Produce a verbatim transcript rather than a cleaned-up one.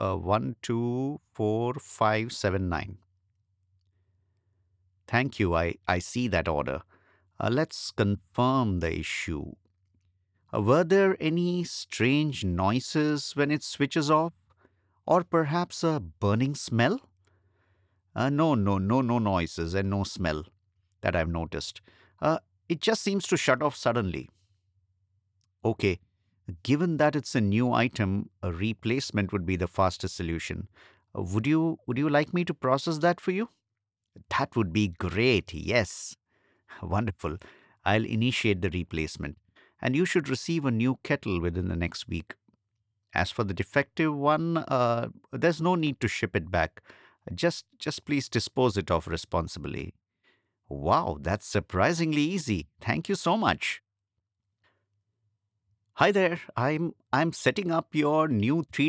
uh, one two four five seven nine. Thank you. I, I see that order. Uh, let's confirm the issue. Uh, were there any strange noises when it switches off? Or perhaps a burning smell? Uh, no, no, no, no noises and no smell that I've noticed. Uh, it just seems to shut off suddenly. Okay, given that it's a new item, a replacement would be the fastest solution. Uh, would you would you like me to process that for you? That would be great. Yes. Wonderful. I'll initiate the replacement. And you should receive a new kettle within the next week. As for the defective one, uh, there's no need to ship it back. Just just please dispose it of responsibly. Wow, that's surprisingly easy. Thank you so much. Hi there. I'm I'm setting up your new three